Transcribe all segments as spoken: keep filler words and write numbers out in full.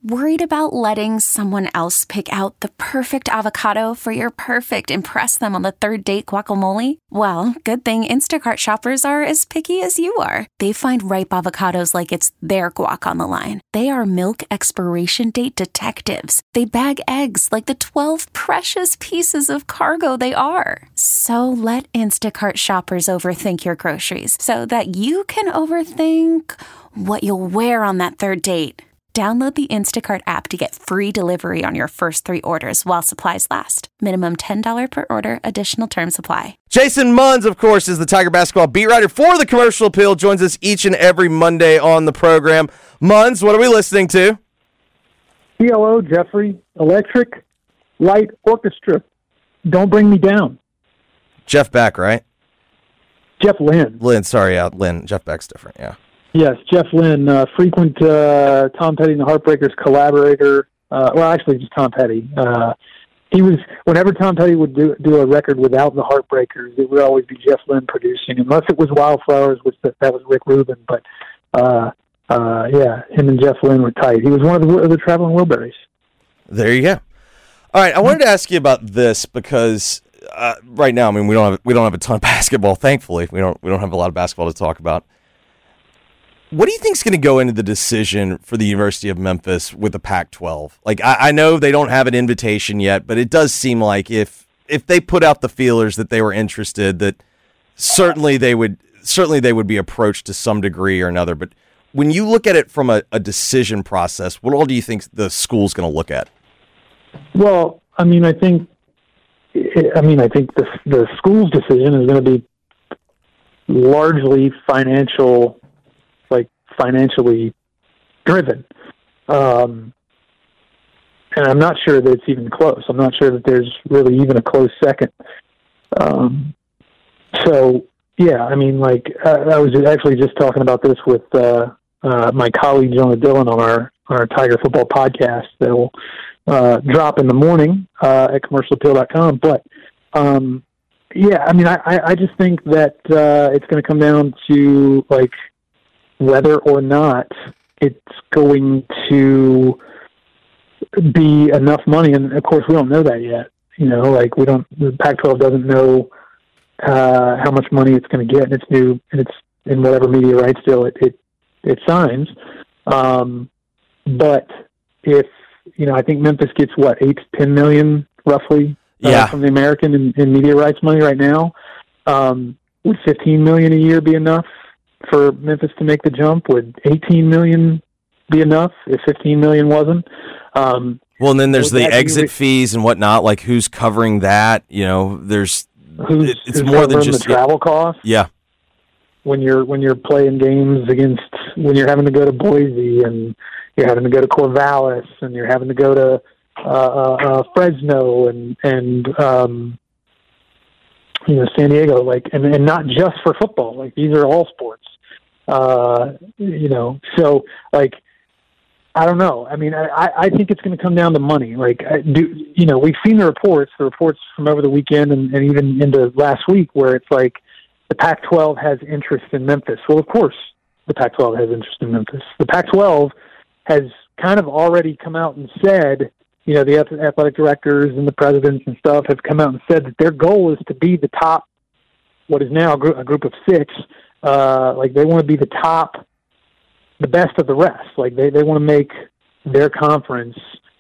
Worried about letting someone else pick out the perfect avocado for your perfect impress them on the third date guacamole? Well, good thing Instacart shoppers are as picky as you are. They find ripe avocados like it's their guac on the line. They are milk expiration date detectives. They bag eggs like the twelve precious pieces of cargo they are. So let Instacart shoppers overthink your groceries so that you can overthink what you'll wear on that third date. Download the Instacart app to get free delivery on your first three orders while supplies last. Minimum ten dollars per order. Additional terms apply. Jason Munz, of course, is the Tiger basketball beat writer for the Commercial Appeal. Joins us each and every Monday on the program. Munz, what are we listening to? C L O, Jeffrey, Electric Light Orchestra. Don't Bring Me Down. Jeff Beck, right? Jeff Lynne. Lynn, sorry, yeah, Lynn. Jeff Beck's different, yeah. Yes, Jeff Lynne, uh, frequent uh, Tom Petty and the Heartbreakers collaborator. Uh, well, actually, just Tom Petty. Uh, he was whenever Tom Petty would do do a record without the Heartbreakers, it would always be Jeff Lynne producing, unless it was Wildflowers, which that, that was Rick Rubin. But uh, uh, yeah, him and Jeff Lynne were tight. He was one of the, the Traveling Wilburys. There you go. All right, I wanted to ask you about this because uh, right now, I mean, we don't have we don't have a ton of basketball. Thankfully, we don't we don't have a lot of basketball to talk about. What do you think is going to go into the decision for the University of Memphis with the Pac twelve? Like, I, I know they don't have an invitation yet, but it does seem like if if they put out the feelers that they were interested, that certainly they would certainly they would be approached to some degree or another. But when you look at it from a, a decision process, what all do you think the school's going to look at? Well, I mean, I think, I mean, I think the the school's decision is going to be largely financial. Like financially driven. Um, and I'm not sure that it's even close. I'm not sure that there's really even a close second. Um, so, yeah, I mean, like, I, I was actually just talking about this with uh, uh, my colleague Jonah Dillon on our, our Tiger Football podcast that will uh, drop in the morning uh, at commercial appeal dot com. But, um, yeah, I mean, I, I just think that uh, it's going to come down to, like, whether or not it's going to be enough money. And of course we don't know that yet. You know, like we don't, the Pac twelve doesn't know uh, how much money it's going to get in its new, in its, in whatever media rights deal it, it, it signs. Um, but if, you know, I think Memphis gets what, eight to ten million roughly uh, yeah. from the American in, in media rights money right now. Um, would fifteen million a year be enough for Memphis to make the jump? Would eighteen million be enough if fifteen million wasn't? Um, well, and then there's the exit fees and whatnot. Like, who's covering that? You know, there's who's, it, it's who's more than just the travel costs. Yeah, when you're when you're playing games against, when you're having to go to Boise and you're having to go to Corvallis and you're having to go to uh, uh, uh, Fresno and and um, you know, San Diego, like, and, and not just for football. Like, these are all sports. Uh, you know, so like, I don't know. I mean, I, I think it's going to come down to money. Like, I do, you know, we've seen the reports, the reports from over the weekend and, and even into last week where it's like the Pac twelve has interest in Memphis. Well, of course, the Pac twelve has interest in Memphis. The Pac twelve has kind of already come out and said, you know, the athletic directors and the presidents and stuff have come out and said that their goal is to be the top, what is now a group, a group of six. Uh, like, they want to be the top, the best of the rest. Like, they, they want to make their conference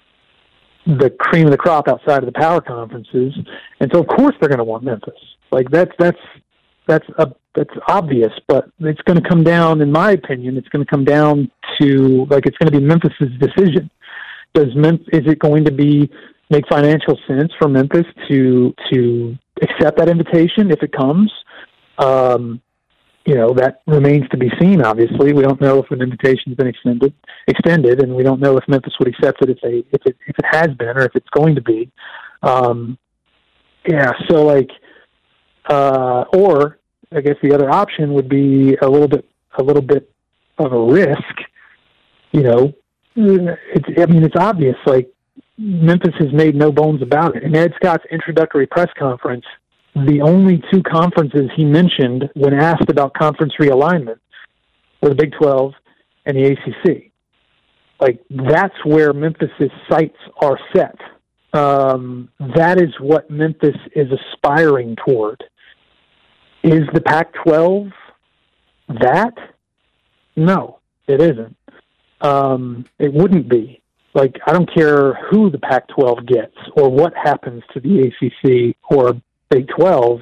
the cream of the crop outside of the power conferences. And so, of course, they're going to want Memphis. Like, that's, that's, that's, a, that's obvious, but it's going to come down, in my opinion, it's going to come down to, like, it's going to be Memphis's decision. Does Memphis, is it going to be, make financial sense for Memphis to, to accept that invitation if it comes? Um, You know, that remains to be seen, obviously. We don't know if an invitation's been extended, extended, and we don't know if Memphis would accept it if they if it if it has been or if it's going to be. Um, yeah, so like uh, or I guess the other option would be a little bit a little bit of a risk. You know, it's I mean it's obvious, like Memphis has made no bones about it. In Ed Scott's introductory press conference, the only two conferences he mentioned when asked about conference realignment were the Big twelve and the A C C. Like, that's where Memphis's sights are set. Um, that is what Memphis is aspiring toward. Is the Pac twelve that? No, it isn't. Um, it wouldn't be. Like, I don't care who the Pac twelve gets or what happens to the A C C or Big twelve.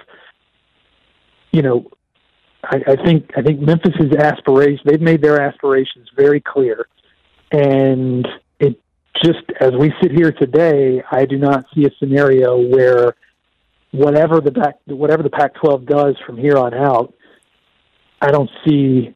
You know, I, I think I think Memphis's aspirations, they've made their aspirations very clear. And it just, as we sit here today, I do not see a scenario where whatever the Pac, whatever the Pac twelve does from here on out, I don't see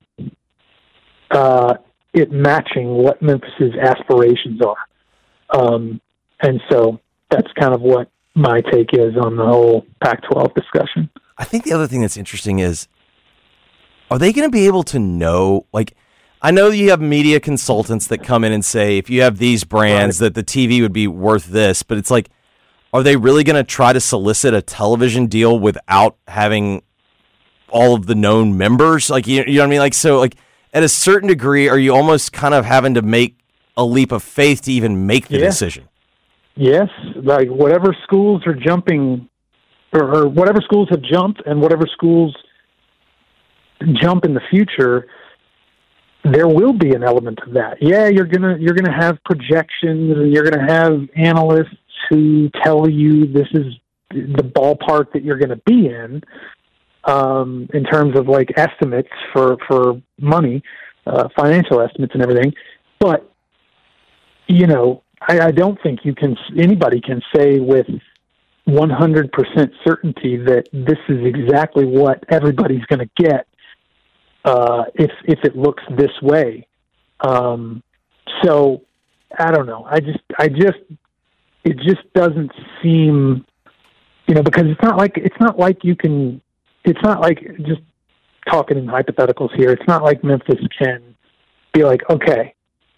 uh, it matching what Memphis's aspirations are. Um, and so that's kind of what my take is on the whole Pac twelve discussion. I think the other thing that's interesting is, are they going to be able to know, like, I know you have media consultants that come in and say, if you have these brands, right, that the T V would be worth this, but it's like, are they really going to try to solicit a television deal without having all of the known members? Like, you, you know what I mean? Like, so, like, at a certain degree, are you almost kind of having to make a leap of faith to even make the yeah. decision? Yes. Like, whatever schools are jumping, or, or whatever schools have jumped and whatever schools jump in the future, there will be an element of that. Yeah, you're gonna you're gonna have projections, and you're gonna have analysts who tell you this is the ballpark that you're going to be in, um, in terms of like estimates for for money, uh, financial estimates and everything. But you know, I, I don't think you can anybody can say with one hundred percent certainty that this is exactly what everybody's going to get. Uh, if if it looks this way, um, so I don't know. I just I just it just doesn't seem, you know, because it's not like it's not like you can. It's not like, just talking in hypotheticals here. It's not like Memphis can be like, okay,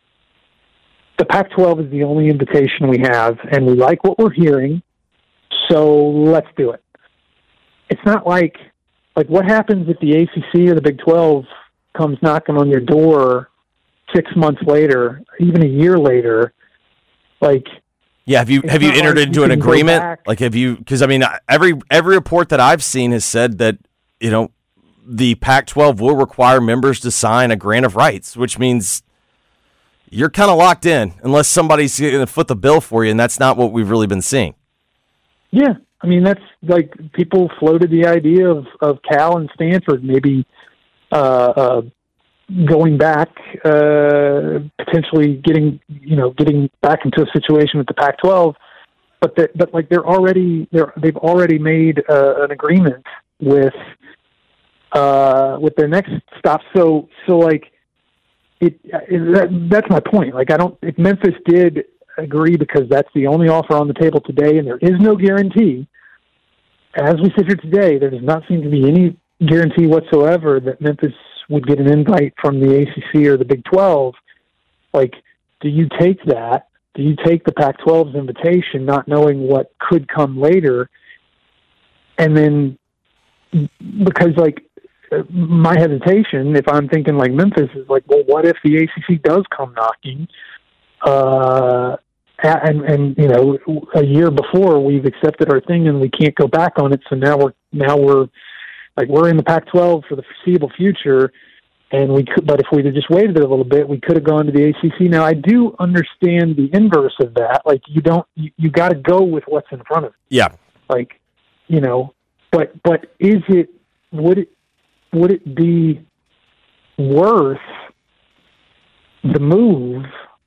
the Pac twelve is the only invitation we have, and we like what we're hearing, so let's do it. It's not like. Like, what happens if the A C C or the Big twelve comes knocking on your door six months later, even a year later? Like, yeah, have you have you entered like into you an agreement? Like, have you? Because I mean, every every report that I've seen has said that, you know, the Pac twelve will require members to sign a grant of rights, which means you're kind of locked in unless somebody's going to foot the bill for you, and that's not what we've really been seeing. Yeah. I mean, that's like people floated the idea of, of Cal and Stanford maybe uh, uh, going back, uh, potentially getting, you know, getting back into a situation with the Pac twelve, but that, but like they're already they're they've already made uh, an agreement with uh, with their next stop. So so like it, it that, that's my point. Like, I don't if Memphis did agree because that's the only offer on the table today, and there is no guarantee. As we sit here today, there does not seem to be any guarantee whatsoever that Memphis would get an invite from the A C C or the Big twelve. Like, do you take that? Do you take the Pac twelve's invitation, not knowing what could come later? And then, because, like, my hesitation, if I'm thinking like Memphis, is like, well, what if the A C C does come knocking? Uh, and, and, you know, a year before we've accepted our thing and we can't go back on it. So now we're, now we're like, we're in the Pac twelve for the foreseeable future. And we could, but if we'd have just waited a little bit, we could have gone to the A C C. Now, I do understand the inverse of that. Like, you don't, you, you got to go with what's in front of you. Yeah. Like, you know, but, but is it, would it, would it be worth the move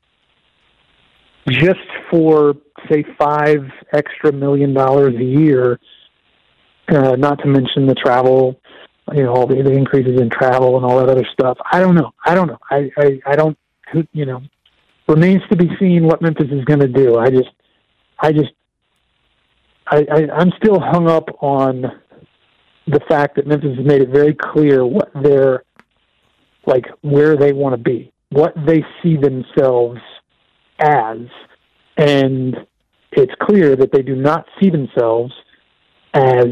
just for, say, five extra million dollars a year, uh, not to mention the travel, you know, all the, the increases in travel and all that other stuff? I don't know. I don't know. I, I, I don't, you know, remains to be seen what Memphis is going to do. I just, I just, I, I, I'm still hung up on the fact that Memphis has made it very clear what they're, like, where they want to be, what they see themselves as, and it's clear that they do not see themselves as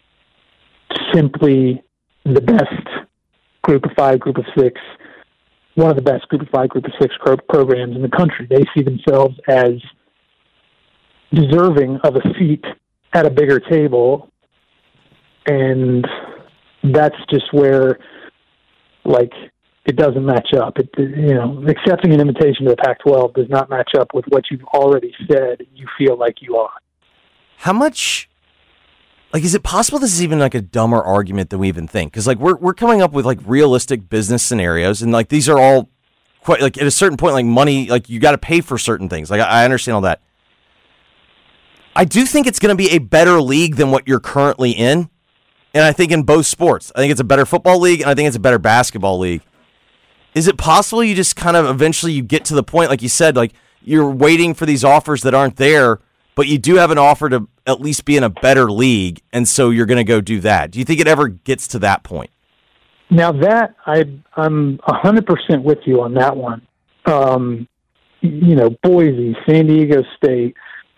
simply the best group of five, group of six, one of the best Group of Five, Group of Six pro- programs in the country. They see themselves as deserving of a seat at a bigger table, and that's just where, like, it doesn't match up. It, you know, accepting an invitation to the Pac twelve does not match up with what you've already said you feel like you are. How much, like, is it possible this is even like a dumber argument than we even think? Because, like, we're we're coming up with like realistic business scenarios, and like these are all quite like at a certain point, like money, like you got to pay for certain things. Like I, I understand all that. I do think it's going to be a better league than what you're currently in, and I think in both sports, I think it's a better football league, and I think it's a better basketball league. Is it possible you just kind of eventually you get to the point, like you said, like you're waiting for these offers that aren't there, but you do have an offer to at least be in a better league, and so you're going to go do that? Do you think it ever gets to that point? Now that I, I'm one hundred percent with you on that one. Um, you know, Boise, San Diego State.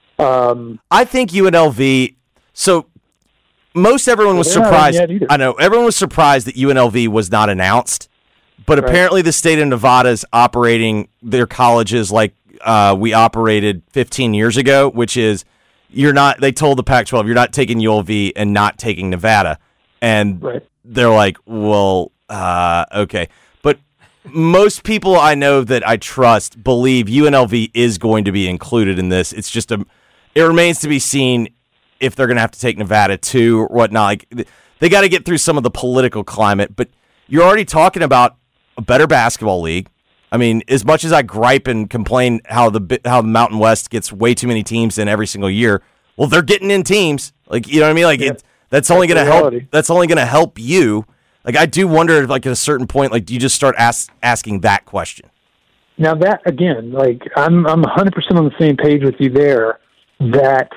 Um, I think U N L V, so most everyone was They're not surprised. in yet either. I know, everyone was surprised that U N L V was not announced, but Right. apparently the state of Nevada is operating their colleges like uh, we operated fifteen years ago, which is you're not, they told the Pac twelve, you're not taking U N L V and not taking Nevada. And Right. they're like, well, uh, okay. But most people I know that I trust believe U N L V is going to be included in this. It's just a, it remains to be seen if they're going to have to take Nevada too or whatnot. Like, they got to get through some of the political climate, but you're already talking about a better basketball league. I mean, as much as I gripe and complain how the how the Mountain West gets way too many teams in every single year, well, they're getting in teams. Like, you know what I mean? Like, Yeah. it, that's only That's going the to help. reality. That's only going to help you. Like, I do wonder if, like, at a certain point, like, do you just start ask, asking that question? Now that, again, like, I'm I'm one hundred percent on the same page with you there, that,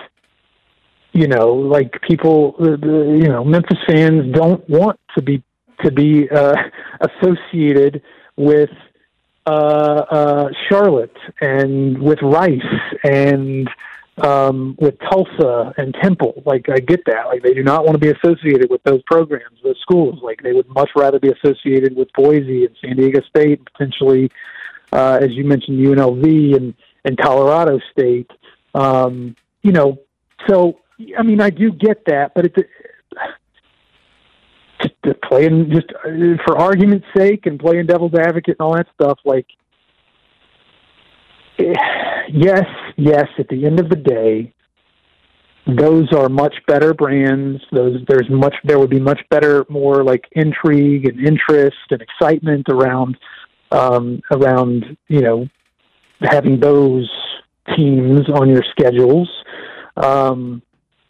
you know, like, people, uh, the- you know, Memphis fans don't want to be to be uh, associated with uh, uh, Charlotte and with Rice and um, with Tulsa and Temple. Like, I get that. Like, they do not want to be associated with those programs, those schools. Like, they would much rather be associated with Boise and San Diego State, and potentially, uh, as you mentioned, U N L V and, and Colorado State. Um, you know, so, I mean, I do get that, but it's just to playing, just uh, for argument's sake and playing devil's advocate and all that stuff, like, eh, yes, yes, at the end of the day, those are much better brands. Those there's much there would be much better, more like intrigue and interest and excitement around um, around you know having those teams on your schedules. Um,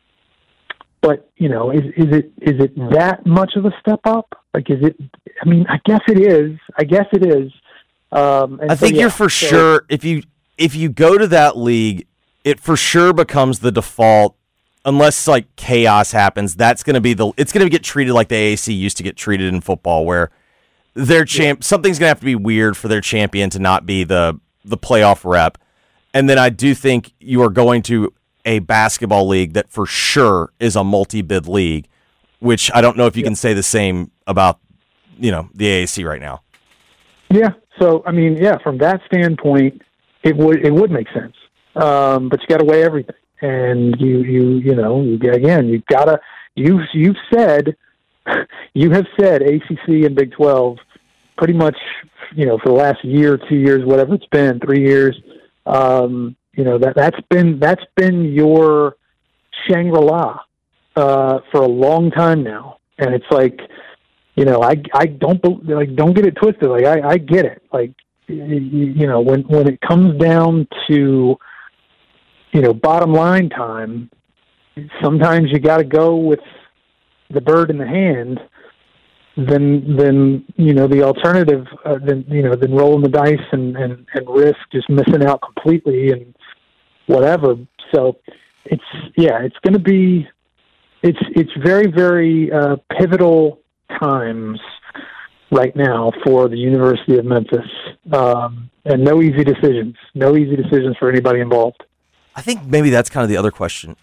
but you know, is is it is it that much of a step up? Like, is it? I mean, I guess it is. I guess it is. Um, and I so, think yeah, you're for so- sure, if you if you go to that league, it for sure becomes the default. Unless like chaos happens, that's going to be the. It's going to get treated like the A A C used to get treated in football, where their champ something's going to have to be weird for their champion to not be the the playoff rep. And then I do think you are going to a basketball league that for sure is a multi-bid league, which I don't know if you Yeah. can say the same about you know the A A C right now. Yeah. So I mean, yeah, from that standpoint, it would it would make sense. Um, but you got to weigh everything. And you, you, you know, you, again, you gotta, you, you've said, you have said A C C and Big twelve pretty much, you know, for the last year, two years, whatever it's been, three years, um, you know, that, that's been, that's been your Shangri-La, uh, for a long time now. And it's like, you know, I, I don't, bel- like, don't get it twisted. Like, I, I get it. Like, you, you know, when, when it comes down to, you know, bottom line time, sometimes you got to go with the bird in the hand, then, then, you know, the alternative, uh, then, you know, then rolling the dice and, and, and risk just missing out completely and whatever. So it's, yeah, it's going to be, it's, it's very, very uh, pivotal times right now for the University of Memphis, um, and no easy decisions, no easy decisions for anybody involved. I think maybe that's kind of the other question.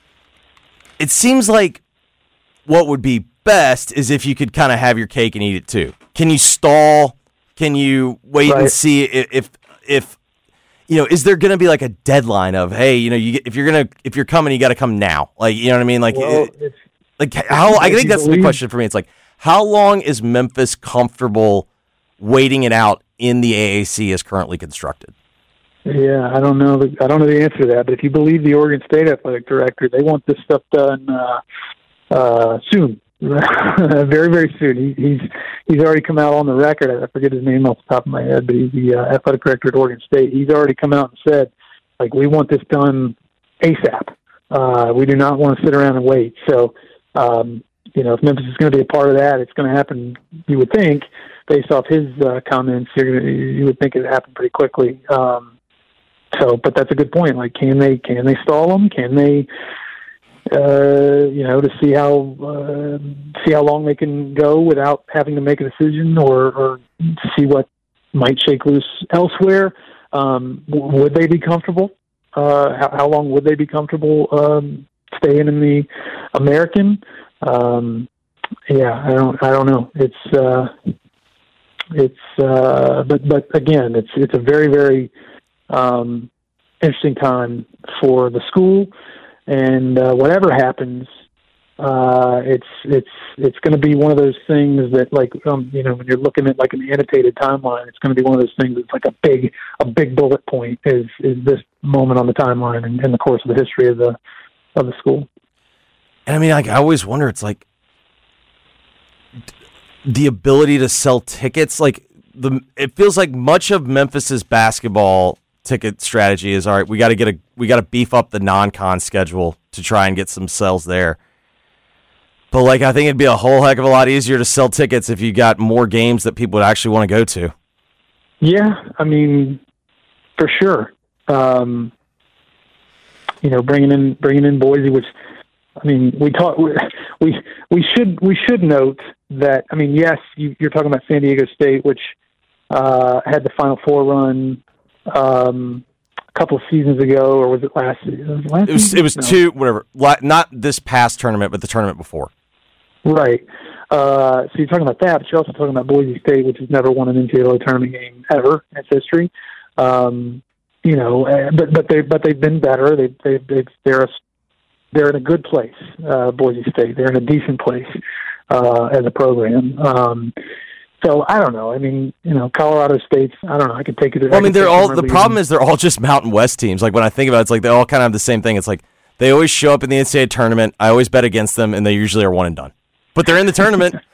It seems like what would be best is if you could kind of have your cake and eat it too. Can you stall Can you wait right. and see if, if if you know? Is there going to be like a deadline of hey, you know, you if you're gonna if you're coming, you got to come now. Like you know what I mean? Like well, it, like how I think that's the question for me. It's like how long is Memphis comfortable waiting it out in the A A C as currently constructed? Yeah, I don't know. The, I don't know the answer to that. But if you believe the Oregon State athletic director, they want this stuff done uh, uh, soon, very, very soon. He, he's he's already come out on the record. I forget his name off the top of my head, but he's the uh, athletic director at Oregon State. He's already come out and said, like, we want this done ASAP. Uh, we do not want to sit around and wait. So, um, you know, if Memphis is going to be a part of that, it's going to happen. You would think, based off his uh, comments, you're gonna, you would think it would happen pretty quickly. Um, So, but that's a good point. Like, can they can they stall them? Can they, uh, you know, to see how uh, see how long they can go without having to make a decision, or, or to see what might shake loose elsewhere? Um, w- would they be comfortable? Uh, how, how long would they be comfortable um, staying in the American? Um, yeah, I don't I don't know. It's uh, it's uh, but but again, it's it's a very very Um, interesting time for the school, and uh, whatever happens, uh, it's it's it's going to be one of those things that, like, um, you know, when you're looking at like an annotated timeline, it's going to be one of those things that's like a big a big bullet point is is this moment on the timeline in, in the course of the history of the of the school. And I mean, like, I always wonder, it's like the ability to sell tickets. Like the it feels like much of Memphis's basketball ticket strategy is, all right, we got to get a we got to beef up the non-con schedule to try and get some sales there. But like, I think it'd be a whole heck of a lot easier to sell tickets if you got more games that people would actually want to go to. Yeah, I mean, for sure. Um, you know, bringing in bringing in Boise, which, I mean, we talk we we should we should note that, I mean, yes, you, you're talking about San Diego State, which uh, had the Final Four run um, a couple of seasons ago, or was it last season? Was it, last it was, season? it was no. two, whatever, not this past tournament, but the tournament before. Right. Uh, so you're talking about that, but you're also talking about Boise State, which has never won an N C double A tournament game ever in its history. Um, you know, uh, but but they but they've been better. They they they they're a, they're in a good place. Uh, Boise State, they're in a decent place uh, as a program. Um, so I don't know. I mean, you know, Colorado State's, I don't know. I could take it. Well, I mean, they're all. The problem is they're all just Mountain West teams. Like when I think about it, it's like they all kind of have the same thing. It's like they always show up in the N C double A tournament. I always bet against them, and they usually are one and done. But they're in the tournament.